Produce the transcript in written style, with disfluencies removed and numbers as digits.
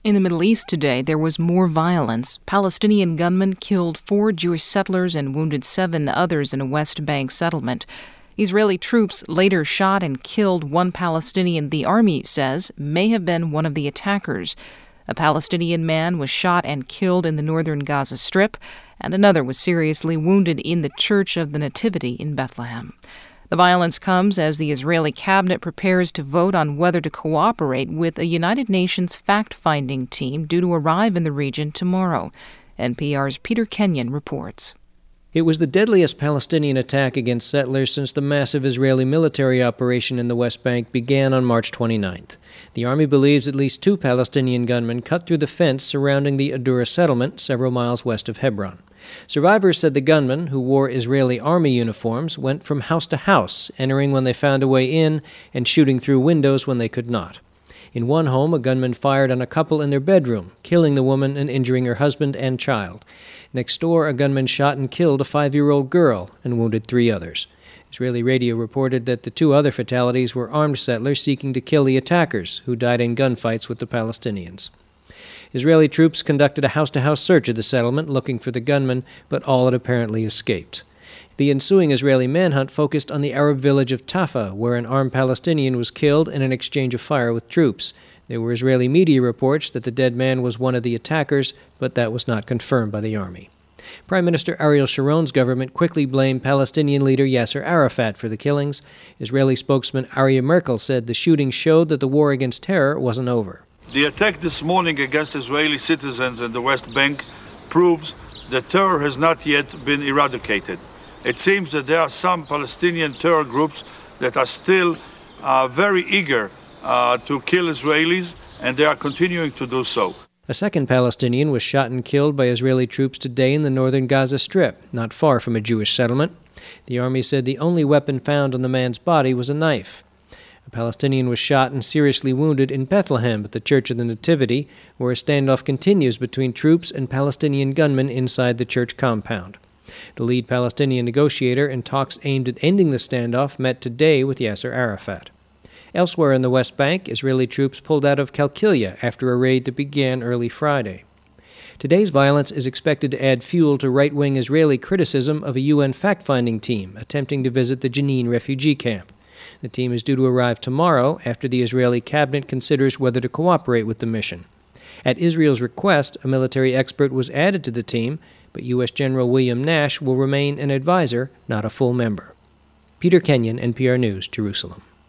In the Middle East today, there was more violence. Palestinian gunmen killed 4 Jewish settlers and wounded 7 others in a West Bank settlement. Israeli troops later shot and killed 1 Palestinian the army says may have been one of the attackers. A Palestinian man was shot and killed in the northern Gaza Strip, and another was seriously wounded in the Church of the Nativity in Bethlehem. The violence comes as the Israeli cabinet prepares to vote on whether to cooperate with a United Nations fact-finding team due to arrive in the region tomorrow. NPR's Peter Kenyon reports. It was the deadliest Palestinian attack against settlers since the massive Israeli military operation in the West Bank began on March 29th. The army believes at least 2 Palestinian gunmen cut through the fence surrounding the Adura settlement several miles west of Hebron. Survivors said the gunmen, who wore Israeli army uniforms, went from house to house, entering when they found a way in and shooting through windows when they could not. In one home, a gunman fired on a couple in their bedroom, killing the woman and injuring her husband and child. Next door, a gunman shot and killed a 5-year-old girl and wounded 3 others. Israeli radio reported that the 2 other fatalities were armed settlers seeking to kill the attackers, who died in gunfights with the Palestinians. Israeli troops conducted a house-to-house search of the settlement looking for the gunman, but all had apparently escaped. The ensuing Israeli manhunt focused on the Arab village of Tafah, where an armed Palestinian was killed in an exchange of fire with troops. There were Israeli media reports that the dead man was one of the attackers, but that was not confirmed by the army. Prime Minister Ariel Sharon's government quickly blamed Palestinian leader Yasser Arafat for the killings. Israeli spokesman Aryeh Merkel said the shooting showed that the war against terror wasn't over. The attack this morning against Israeli citizens in the West Bank proves that terror has not yet been eradicated. It seems that there are some Palestinian terror groups that are still very eager to kill Israelis, and they are continuing to do so. A second Palestinian was shot and killed by Israeli troops today in the northern Gaza Strip, not far from a Jewish settlement. The army said the only weapon found on the man's body was a knife. A Palestinian was shot and seriously wounded in Bethlehem at the Church of the Nativity, where a standoff continues between troops and Palestinian gunmen inside the church compound. The lead Palestinian negotiator in talks aimed at ending the standoff met today with Yasser Arafat. Elsewhere in the West Bank, Israeli troops pulled out of Qalqilia after a raid that began early Friday. Today's violence is expected to add fuel to right-wing Israeli criticism of a UN fact-finding team attempting to visit the Jenin refugee camp. The team is due to arrive tomorrow after the Israeli cabinet considers whether to cooperate with the mission. At Israel's request, a military expert was added to the team, but U.S. General William Nash will remain an advisor, not a full member. Peter Kenyon, NPR News, Jerusalem.